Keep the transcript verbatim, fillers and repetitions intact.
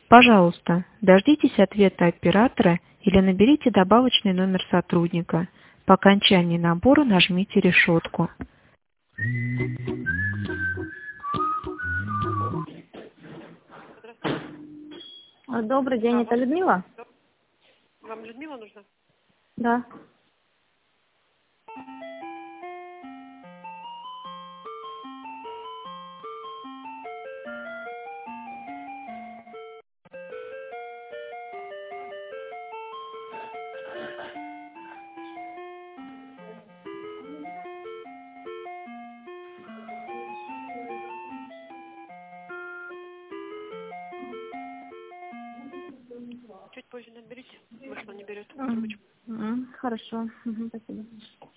Пожалуйста, дождитесь ответа оператора или наберите добавочный номер сотрудника. По окончании набора нажмите решетку. Добрый день, это Людмила? Вам Людмила нужна? Да. Чуть позже наберите. Может, он не берет М, трубочку. м, Хорошо, Мгм, спасибо.